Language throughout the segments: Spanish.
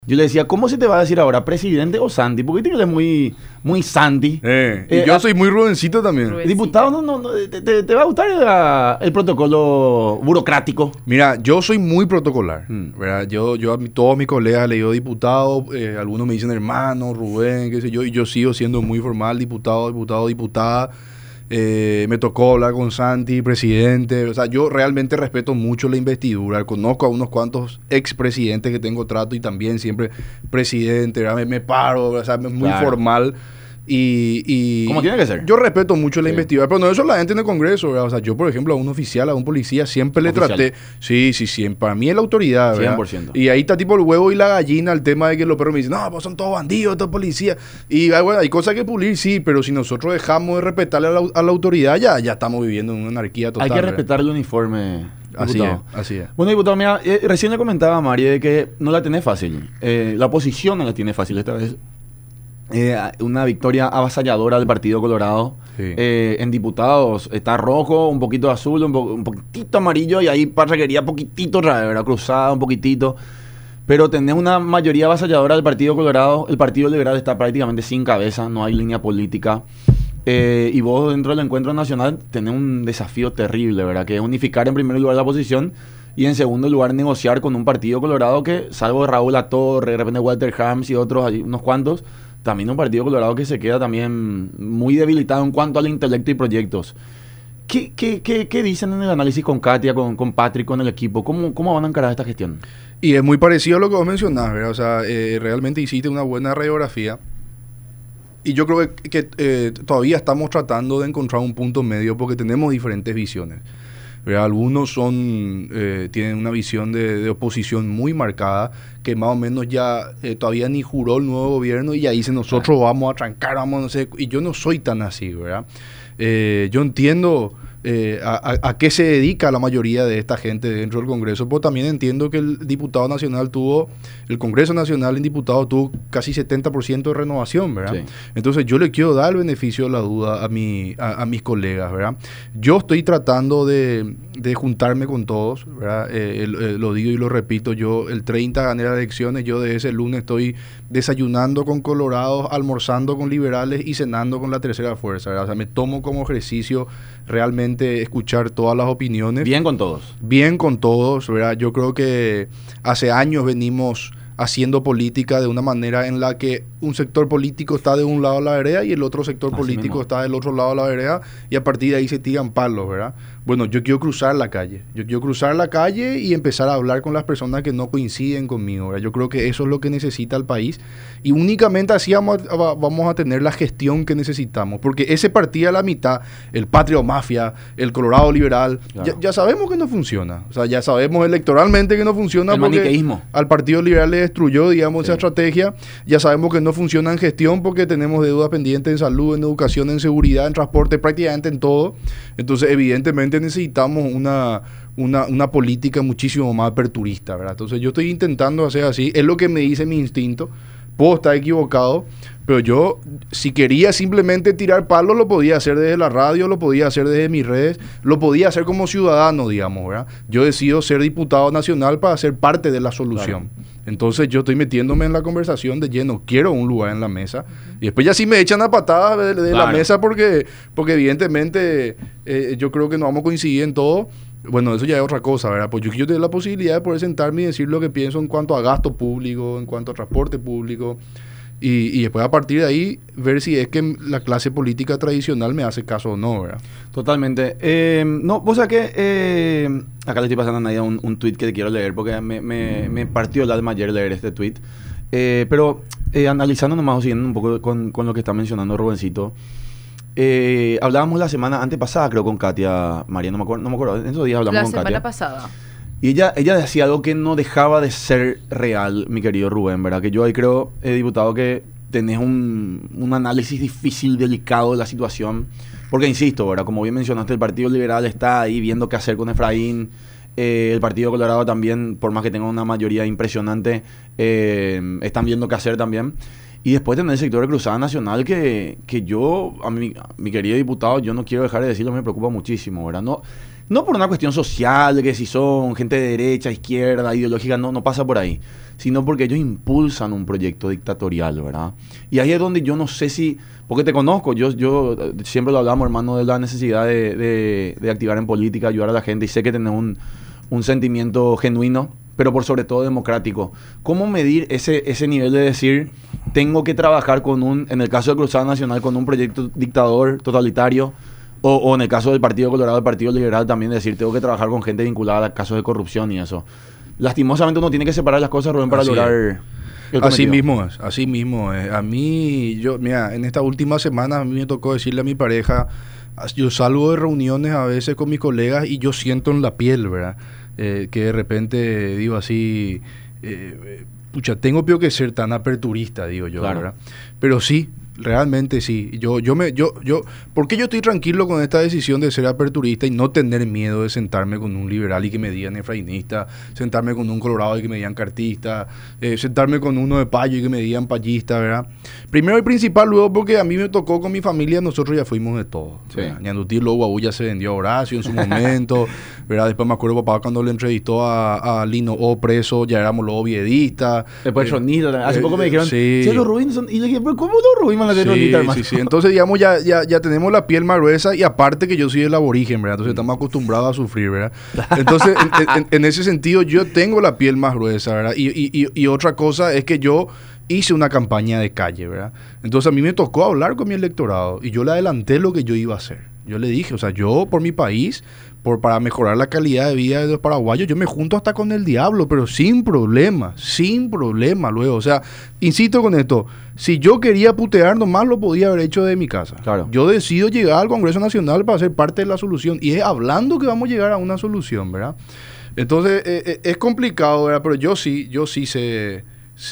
Yo le decía, ¿cómo se te va a decir ahora, presidente o Santi? Porque él es muy Santi. Y yo soy muy Rubencito también. Diputado, te va a gustar el protocolo burocrático. Mira, yo soy muy protocolar, ¿verdad? Yo a todos mis colegas le digo diputado, algunos me dicen hermano, Rubén, qué sé yo, y yo sigo siendo muy formal, diputado, diputada. Me tocó hablar con Santi, presidente. O sea, yo realmente respeto mucho la investidura. Conozco a unos cuantos expresidentes que tengo trato y también siempre presidente, ¿verdad? Me paro, o sea, es muy formal. Y como tiene que ser. Yo respeto mucho la investidura, pero no eso la gente en el Congreso, ¿verdad? O sea, yo, por ejemplo, a un oficial, a un policía, siempre le traté. Sí, para mí es la autoridad, ¿verdad? 100%. Y ahí está tipo el huevo y la gallina, el tema de que los perros me dicen, no, pues son todos bandidos, todos policías. Y bueno, hay cosas que pulir, sí, pero si nosotros dejamos de respetarle a la autoridad, ya estamos viviendo en una anarquía total. Hay que respetar el uniforme. Diputado. Así es. Bueno, diputado, mira, recién le comentaba a Mari de que no la tenés fácil. La oposición no la tiene fácil esta vez. Una victoria avasalladora del Partido Colorado. Sí. En diputados está rojo, un poquito azul, un poquitito amarillo y ahí parraquería poquitito otra vez, ¿verdad? Cruzada un poquitito. Pero tenés una mayoría avasalladora del Partido Colorado. El Partido Liberal está prácticamente sin cabeza, no hay línea política. Y vos dentro del encuentro nacional tenés un desafío terrible, ¿verdad? Que es unificar en primer lugar la oposición y en segundo lugar negociar con un Partido Colorado que, salvo Raúl Latorre, de repente Walter Hams y otros, unos cuantos, también un Partido Colorado que se queda también muy debilitado en cuanto al intelecto y proyectos. ¿Qué dicen en el análisis con Katia, con Patrick, con el equipo? ¿Cómo van a encarar esta gestión? Y es muy parecido a lo que vos mencionás, ¿verdad? O sea, realmente hiciste una buena radiografía. Y yo creo que todavía estamos tratando de encontrar un punto medio porque tenemos diferentes visiones, ¿verdad? Algunos tienen una visión de oposición muy marcada, que más o menos ya todavía ni juró el nuevo gobierno y ya dice nosotros vamos a trancar, no sé, y yo no soy tan así, ¿verdad? Yo entiendo a qué se dedica la mayoría de esta gente dentro del Congreso, pero también entiendo que el Congreso Nacional en diputados tuvo casi 70% de renovación, ¿verdad? Sí. Entonces yo le quiero dar el beneficio de la duda a mis colegas, ¿verdad? Yo estoy tratando de juntarme con todos, ¿verdad? Lo digo y lo repito, yo el 30 gané las elecciones, yo de ese lunes estoy desayunando con colorados, almorzando con liberales y cenando con la tercera fuerza, ¿verdad? O sea, me tomo como ejercicio realmente escuchar todas las opiniones. Bien con todos. Bien con todos, ¿verdad? Yo creo que hace años venimos haciendo política de una manera en la que un sector político está de un lado de la vereda y el otro sector político está del otro lado de la vereda y a partir de ahí se tiran palos, ¿verdad? Bueno, yo quiero cruzar la calle. Yo quiero cruzar la calle y empezar a hablar con las personas que no coinciden conmigo, ¿verdad? Yo creo que eso es lo que necesita el país y únicamente así vamos a tener la gestión que necesitamos, porque ese partido a la mitad, el Patrio Mafia, el Colorado Liberal, claro, ya sabemos que no funciona. O sea, ya sabemos electoralmente que no funciona. El maniqueísmo. Al Partido Liberal le destruyó, digamos, esa estrategia. Ya sabemos que no funciona en gestión porque tenemos deudas pendientes en salud, en educación, en seguridad, en transporte, prácticamente en todo. Entonces, evidentemente necesitamos una política muchísimo más aperturista, ¿verdad? Entonces yo estoy intentando hacer así, es lo que me dice mi instinto, puedo estar equivocado, pero yo si quería simplemente tirar palos lo podía hacer desde la radio, lo podía hacer desde mis redes, lo podía hacer como ciudadano, digamos, ¿verdad? Yo decido ser diputado nacional para ser parte de la solución. Claro. Entonces yo estoy metiéndome en la conversación de lleno, quiero un lugar en la mesa y después ya sí me echan a patadas de la mesa porque evidentemente yo creo que no vamos a coincidir en todo. Bueno, eso ya es otra cosa, ¿verdad? Pues yo tengo la posibilidad de poder sentarme y decir lo que pienso en cuanto a gasto público, en cuanto a transporte público y después a partir de ahí ver si es que la clase política tradicional me hace caso o no, ¿verdad? Totalmente. No, vos sabés que acá le estoy pasando a Nadia un tweet que te quiero leer porque me partió el alma ayer leer este tweet. Pero analizando nomás o siguiendo un poco con lo que está mencionando Rubencito, hablábamos la semana antepasada, creo, con Katia, María, no me acuerdo, en esos días hablamos con Katia. La semana pasada. Y ella decía algo que no dejaba de ser real, mi querido Rubén, ¿verdad? Que yo ahí creo, diputado, que tenés un análisis difícil, delicado de la situación. Porque, insisto, ¿verdad? Como bien mencionaste, el Partido Liberal está ahí viendo qué hacer con Efraín. El Partido Colorado también, por más que tenga una mayoría impresionante, están viendo qué hacer también. Y después tener el sector de Cruzada Nacional que yo, a mi querido diputado, yo no quiero dejar de decirlo, me preocupa muchísimo, ¿verdad? No por una cuestión social, de que si son gente de derecha, izquierda, ideológica, no pasa por ahí. Sino porque ellos impulsan un proyecto dictatorial, ¿verdad? Y ahí es donde yo no sé si... Porque te conozco, yo siempre lo hablamos, hermano, de la necesidad de activar en política, ayudar a la gente. Y sé que tenés un sentimiento genuino, pero por sobre todo democrático. ¿Cómo medir ese nivel de decir, tengo que trabajar en el caso de Cruzada Nacional, con un proyecto dictador, totalitario? O en el caso del Partido Colorado, del Partido Liberal, también decir, tengo que trabajar con gente vinculada a casos de corrupción y eso. Lastimosamente uno tiene que separar las cosas, Rubén, para lograr el cometido. Así mismo es. A mí, mira, en esta última semana a mí me tocó decirle a mi pareja, yo salgo de reuniones a veces con mis colegas y yo siento en la piel, ¿verdad? Que de repente digo así, pucha, tengo peor que ser tan aperturista, digo yo, claro. ¿Verdad? Pero sí, realmente sí. ¿Por qué yo estoy tranquilo con esta decisión de ser aperturista y no tener miedo de sentarme con un liberal y que me digan efrainista, sentarme con un colorado y que me digan cartista, sentarme con uno de Payo y que me digan payista, ¿verdad? Primero y principal, luego porque a mí me tocó con mi familia, nosotros ya fuimos de todo. Sí. Ñandutí, luego Guabú ya se vendió a Horacio en su momento, ¿verdad? Después me acuerdo papá cuando le entrevistó a Lino O preso, ya éramos los oviedistas. Después Ronita, hace poco me dijeron, sí. los Rubín son... Y le dije, ¿pero cómo los Rubín van a ser Ronita, hermano? Sí. Entonces, digamos, ya tenemos la piel más gruesa y aparte que yo soy del aborigen, ¿verdad? Entonces estamos acostumbrados a sufrir, ¿verdad? Entonces, en ese sentido, yo tengo la piel más gruesa, ¿verdad? Y otra cosa es que yo hice una campaña de calle, ¿verdad? Entonces a mí me tocó hablar con mi electorado y yo le adelanté lo que yo iba a hacer. Yo le dije, o sea, yo por mi país, para mejorar la calidad de vida de los paraguayos, yo me junto hasta con el diablo, pero sin problema luego. O sea, insisto con esto, si yo quería putear nomás lo podía haber hecho de mi casa. Claro. Yo decido llegar al Congreso Nacional para ser parte de la solución y es hablando que vamos a llegar a una solución, ¿verdad? Entonces, es complicado, ¿verdad? Pero yo sí sé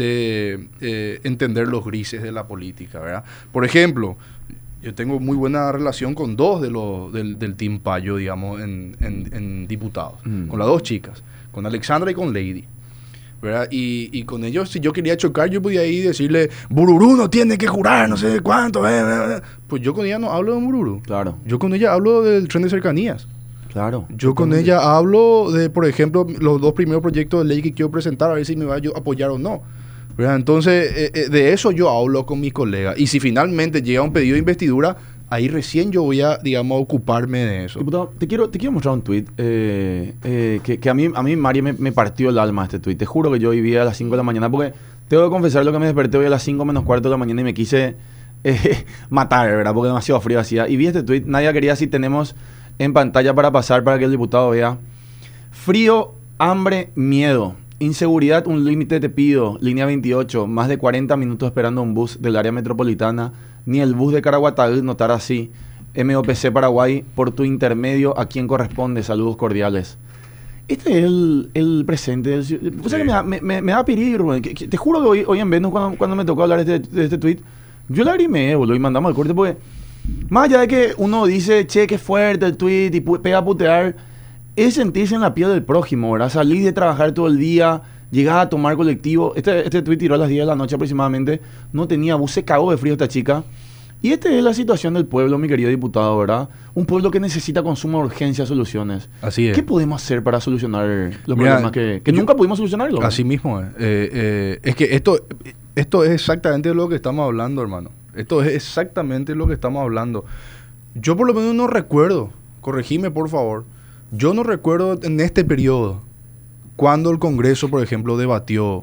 entender los grises de la política, ¿verdad? Por ejemplo, yo tengo muy buena relación con dos del Team Payo, digamos, en diputados. Con las dos chicas, con Alexandra y con Lady, ¿verdad? Y con ellos, si yo quería chocar, yo podía ir y decirle, Bururú no tiene que jurar, no sé cuánto. Pues yo con ella no hablo de Bururú. Claro. Yo con ella hablo del tren de cercanías. Claro. Yo con ella hablo de, por ejemplo, los dos primeros proyectos de ley que quiero presentar, a ver si me va a apoyar o no. ¿Verdad? Entonces, de eso yo hablo con mis colegas. Y si finalmente llega un pedido de investidura, ahí recién yo voy a, digamos, ocuparme de eso. Diputado, te quiero mostrar un tuit que a mí María, me partió el alma este tuit. Te juro que yo vivía a las 5 de la mañana, porque tengo que confesar lo que me desperté hoy a las 5 menos cuarto de la mañana y me quise matar, ¿verdad? Porque demasiado frío hacía. Y vi este tuit, nadie quería, si tenemos en pantalla para pasar, para que el diputado vea. Frío, hambre, miedo. Inseguridad, un límite te pido. Línea 28, más de 40 minutos esperando un bus del área metropolitana. Ni el bus de Caraguatagüí notar así. MOPC Paraguay, por tu intermedio, ¿a quién corresponde? Saludos cordiales. Este es el presente. O sea, que me da pirir, Rubén. Te juro que hoy en Venus, cuando me tocó hablar de este tweet, yo lagrimé, boludo, y mandamos el corte porque, más allá de que uno dice, che, qué fuerte el tweet y pega a putear, es sentirse en la piel del prójimo, ¿verdad? Salir de trabajar todo el día, llegar a tomar colectivo. Este tuit tiró a las 10 de la noche aproximadamente. No tenía bus, se cagó de frío esta chica. Y esta es la situación del pueblo, mi querido diputado, ¿verdad? Un pueblo que necesita con suma urgencia soluciones. Así es. ¿Qué podemos hacer para solucionar los problemas que nunca pudimos solucionarlo? Así mismo es. Es que esto es exactamente lo que estamos hablando, hermano. Esto es exactamente lo que estamos hablando. Yo por lo menos no recuerdo, corregime por favor, yo no recuerdo en este periodo cuando el Congreso, por ejemplo, debatió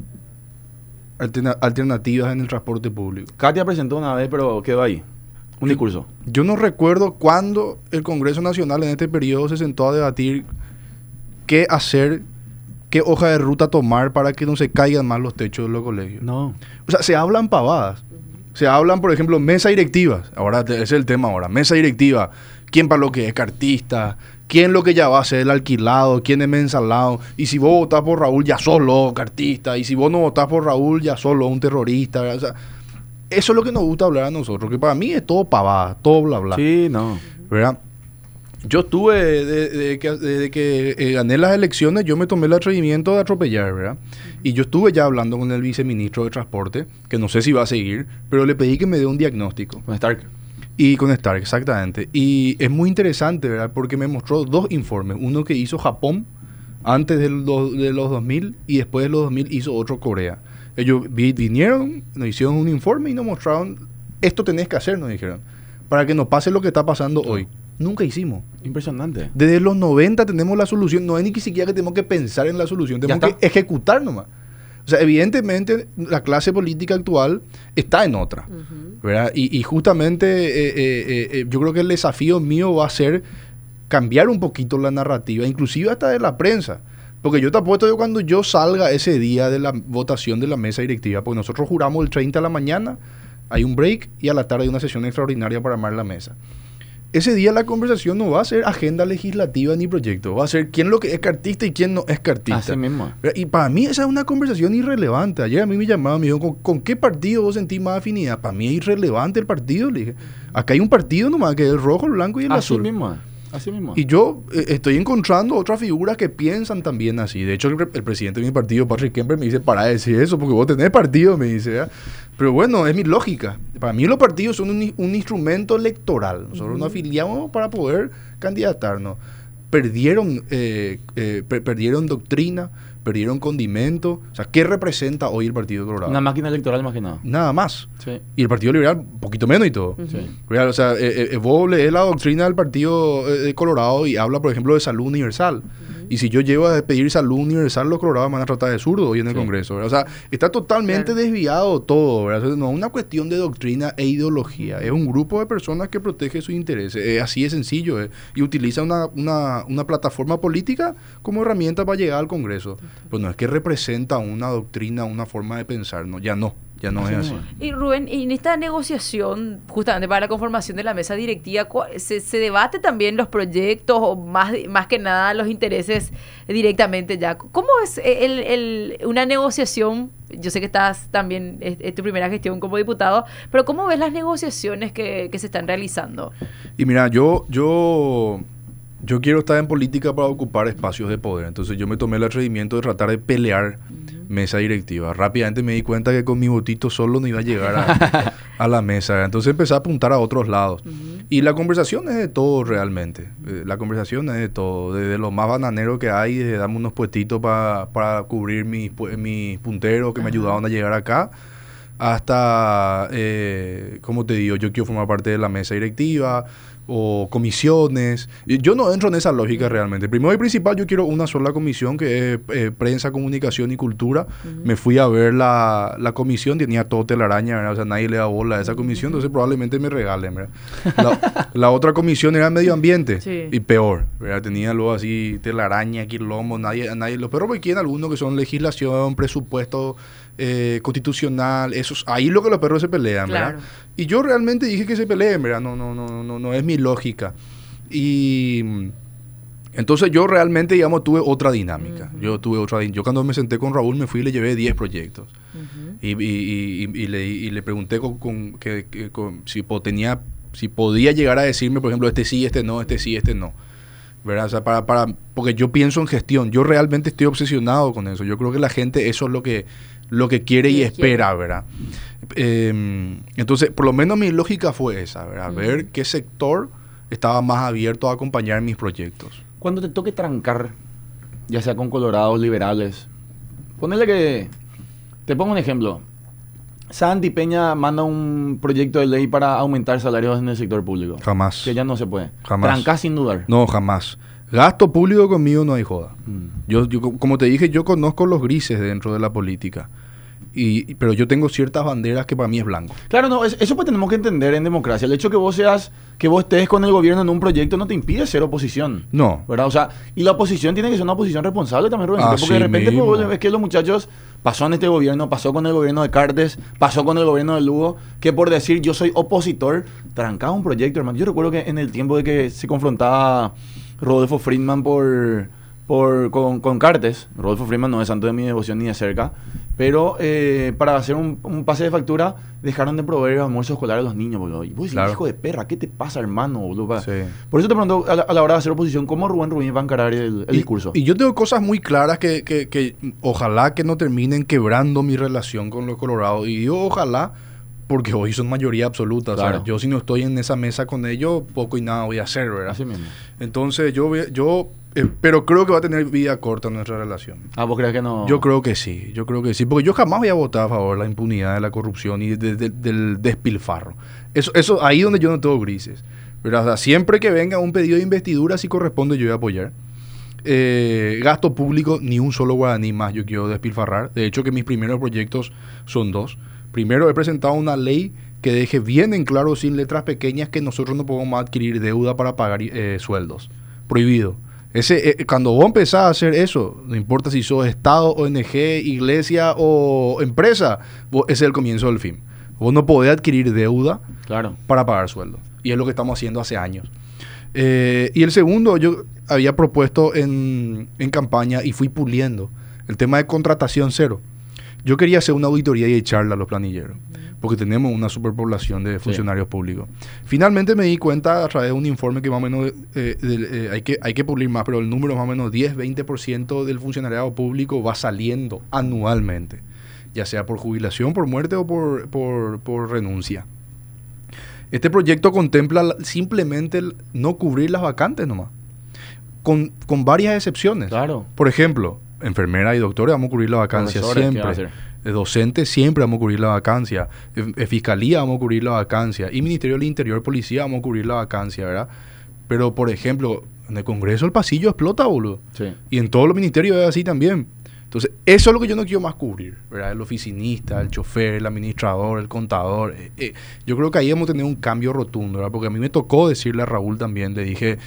alternativas en el transporte público. Katia presentó una vez, pero quedó ahí. Un discurso. Yo no recuerdo cuándo el Congreso Nacional en este periodo se sentó a debatir qué hacer, qué hoja de ruta tomar para que no se caigan más los techos de los colegios. No. O sea, se hablan pavadas. Se hablan, por ejemplo, mesa directiva. Ahora, ese es el tema ahora. Mesa directiva. ¿Quién para lo que es cartista? ¿Quién lo que ya va a ser el alquilado? ¿Quién es mensalado? Y si vos votás por Raúl, ya solo cartista. Y si vos no votás por Raúl, ya solo un terrorista. O sea, eso es lo que nos gusta hablar a nosotros. Que para mí es todo pavada, todo bla bla. Sí, no. ¿Verdad? Yo estuve, desde que gané las elecciones, yo me tomé el atrevimiento de atropellar, ¿verdad? Y yo estuve ya hablando con el viceministro de Transporte, que no sé si va a seguir, pero le pedí que me dé un diagnóstico. Con Stark. Y con Stark, exactamente. Y es muy interesante, ¿verdad? Porque me mostró dos informes. Uno que hizo Japón antes de los 2000 y después de los 2000 hizo otro Corea. Ellos vinieron, nos hicieron un informe y nos mostraron, esto tenés que hacer, nos dijeron, para que nos pase lo que está pasando hoy. Nunca hicimos. Impresionante. Desde los 90 tenemos la solución. No es ni siquiera que tenemos que pensar en la solución, tenemos que ejecutar nomás. O sea, evidentemente la clase política actual está en otra, ¿verdad? Y justamente yo creo que el desafío mío va a ser cambiar un poquito la narrativa, inclusive hasta de la prensa. Porque yo te apuesto que cuando yo salga ese día de la votación de la mesa directiva, porque nosotros juramos el 30 de la mañana, hay un break y a la tarde hay una sesión extraordinaria para armar la mesa. Ese día la conversación no va a ser agenda legislativa ni proyecto, va a ser quién lo que es cartista y quién no es cartista. Así mismo. Y para mí esa es una conversación irrelevante. Ayer a mí me llamaban, me dijeron, ¿con qué partido vos sentís más afinidad? Para mí es irrelevante el partido, le dije. Acá hay un partido nomás que es el rojo, el blanco y el azul. Así mismo. Y yo estoy encontrando otras figuras que piensan también así. De hecho, el presidente de mi partido, Patrick Kemper, me dice, para de decir eso, porque vos tenés partido, me dice. ¿verdad? Pero bueno, es mi lógica. Para mí los partidos son un instrumento electoral. Nosotros nos afiliamos para poder candidatarnos. Perdieron doctrina, perdieron condimento. O sea, ¿qué representa hoy el Partido Colorado? Una máquina electoral más que nada. Nada más. Sí. Y el Partido Liberal, un poquito menos y todo. Sí. O sea, vos lees la doctrina del Partido de Colorado y habla, por ejemplo, de salud universal. Y si yo llego a pedir salud universal, los colorados me van a tratar de zurdo hoy en el Congreso. ¿verdad? O sea, está totalmente desviado todo. ¿verdad? O sea, no es una cuestión de doctrina e ideología. Es un grupo de personas que protege sus intereses. Así de sencillo. Y utiliza una plataforma política como herramienta para llegar al Congreso. Pues no es que representa una doctrina, una forma de pensar. No, ya no es así. Y Rubén, en esta negociación, justamente para la conformación de la mesa directiva, ¿se debate también los proyectos o más que nada los intereses directamente ya? ¿Cómo es una negociación? Yo sé que estás también, es tu primera gestión como diputado, pero ¿cómo ves las negociaciones que se están realizando? Y mira, yo quiero estar en política para ocupar espacios de poder. Entonces yo me tomé el atrevimiento de tratar de pelear mesa directiva. Rápidamente me di cuenta que con mi votito solo no iba a llegar a la mesa. Entonces empecé a apuntar a otros lados. Y la conversación es de todo realmente. La conversación es de todo. Desde lo más bananero que hay, desde darme unos puestitos para cubrir mis punteros que me ayudaban a llegar acá, hasta, como te digo, yo quiero formar parte de la mesa directiva o comisiones. Yo no entro en esa lógica realmente. Primero y principal, yo quiero una sola comisión que es prensa, comunicación y cultura. Me fui a ver la comisión, tenía todo telaraña, ¿verdad? O sea, nadie le da bola a esa comisión, entonces probablemente me regalen, ¿verdad? La otra comisión era medio ambiente y peor, ¿verdad? Tenía luego así telaraña, quilombo, nadie, los perros que quieren algunos que son legislación, presupuesto constitucional, esos, ahí lo que los perros se pelean, ¿verdad? Claro. Y yo realmente dije que se peleen, ¿verdad? No es mi lógica. Y entonces yo realmente, digamos, tuve otra dinámica. Yo cuando me senté con Raúl me fui y le llevé 10 proyectos. Y le pregunté si podía llegar a decirme, por ejemplo, este sí, este no, este sí, este no. ¿Verdad? O sea, porque yo pienso en gestión. Yo realmente estoy obsesionado con eso. Yo creo que la gente eso es lo que quiere y espera, ¿verdad? Entonces, por lo menos mi lógica fue esa, ¿verdad? Ver qué sector estaba más abierto a acompañar mis proyectos. Cuando te toque trancar, ya sea con colorados, liberales, ponele que... Te pongo un ejemplo. Santi Peña manda un proyecto de ley para aumentar salarios en el sector público. Jamás. Que ya no se puede. Jamás. Trancás sin dudar. No, jamás. Gasto público conmigo no hay joda. Yo, como te dije, yo conozco los grises dentro de la política. Pero yo tengo ciertas banderas que para mí es blanco. Claro, no, eso pues tenemos que entender en democracia. El hecho que vos estés con el gobierno en un proyecto no te impide ser oposición. No. ¿Verdad? O sea, y la oposición tiene que ser una oposición responsable también, Rubén. Porque de repente pues, es que los muchachos pasó en este gobierno, pasó con el gobierno de Cartes, pasó con el gobierno de Lugo, que por decir yo soy opositor, trancaba un proyecto, hermano. Yo recuerdo que en el tiempo de que se confrontaba Rodolfo Friedman con Cartes, Rodolfo Friedman no es santo de mi devoción ni de cerca, pero para hacer un pase de factura dejaron de proveer almuerzo escolar a los niños, boludo. Y vos decís, claro. Hijo de perra, ¿qué te pasa, hermano, boludo? Sí. Por eso te pregunto, a la hora de hacer oposición, ¿cómo Rubén va a encarar el discurso? Y yo tengo cosas muy claras que ojalá que no terminen quebrando mi relación con los colorados. Y digo ojalá porque hoy son mayoría absoluta. Claro. O sea, yo si no estoy en esa mesa con ellos, poco y nada voy a hacer, ¿verdad? Así mismo. Entonces pero creo que va a tener vida corta nuestra relación. ¿Vos crees que no? Yo creo que sí, porque yo jamás voy a votar a favor de la impunidad, de la corrupción y del despilfarro. Eso ahí donde yo no tengo grises. Pero, o sea, siempre que venga un pedido de investidura, si corresponde, yo voy a apoyar. Gasto público, ni un solo guaraní más yo quiero despilfarrar. De hecho, que mis primeros proyectos son 2. Primero, he presentado una ley que deje bien en claro, sin letras pequeñas, que nosotros no podemos adquirir deuda para pagar sueldos. Prohibido. Cuando vos empezás a hacer eso, no importa si sos Estado, ONG, iglesia o empresa, ese es el comienzo del fin. Vos no podés adquirir deuda para pagar sueldos. Y es lo que estamos haciendo hace años. Y el segundo, yo había propuesto en campaña y fui puliendo el tema de contratación cero. Yo quería hacer una auditoría y echarla a los planilleros, porque tenemos una superpoblación de funcionarios públicos. Finalmente me di cuenta a través de un informe que más o menos hay que pulir más, pero el número más o menos 10-20% del funcionariado público va saliendo anualmente, ya sea por jubilación, por muerte o por renuncia. Este proyecto contempla simplemente no cubrir las vacantes nomás, con varias excepciones. Claro. Por ejemplo, enfermera y doctores vamos a cubrir la vacancia siempre. Docentes siempre vamos a cubrir la vacancia. Fiscalía vamos a cubrir la vacancia. Y Ministerio del Interior, Policía vamos a cubrir la vacancia, ¿verdad? Pero, por ejemplo, en el Congreso el pasillo explota, boludo. Sí. Y en todos los ministerios es así también. Entonces, eso es lo que yo no quiero más cubrir, ¿verdad? El oficinista, el chofer, el administrador, el contador. Yo creo que ahí hemos tenido un cambio rotundo, ¿verdad? Porque a mí me tocó decirle a Raúl también, le dije,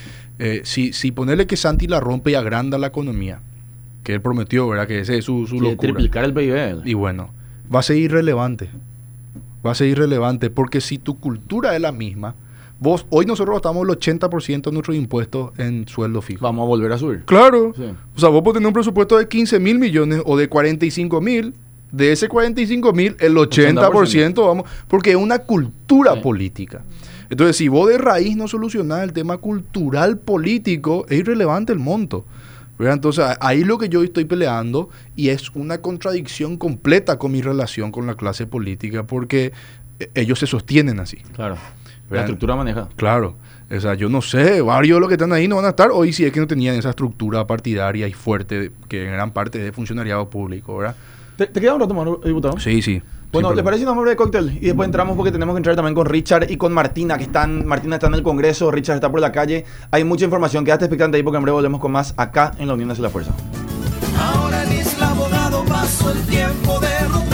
si ponerle que Santi la rompe y agranda la economía, que él prometió, ¿verdad? Que ese es su locura. Triplicar el PIB. Y bueno, va a seguir relevante. Va a seguir relevante porque si tu cultura es la misma, hoy nosotros gastamos el 80% de nuestros impuestos en sueldo fijo. Vamos a volver a subir. Claro. Sí. O sea, vos podés tener un presupuesto de 15.000 millones o de 45.000. De ese 45.000, el 80% vamos, porque es una cultura política. Entonces, si vos de raíz no solucionás el tema cultural político, es irrelevante el monto. ¿Verdad? Entonces, ahí lo que yo estoy peleando, y es una contradicción completa con mi relación con la clase política, porque ellos se sostienen así. Claro. ¿Verdad? La estructura maneja. Claro. O sea, yo no sé, varios de los que están ahí no van a estar hoy si es que no tenían esa estructura partidaria y fuerte, que en gran parte es de funcionariado público, ¿verdad? ¿Te queda un rato más, diputado? Sí. Bueno, ¿le parece si nos vamos a abrir el cóctel? Y después entramos porque tenemos que entrar también con Richard y con Martina, Martina está en el Congreso, Richard está por la calle. Hay mucha información, quédate expectante ahí porque en breve volvemos con más acá en La Unión Hace la Fuerza. Ahora en Isla Abogado paso el tiempo de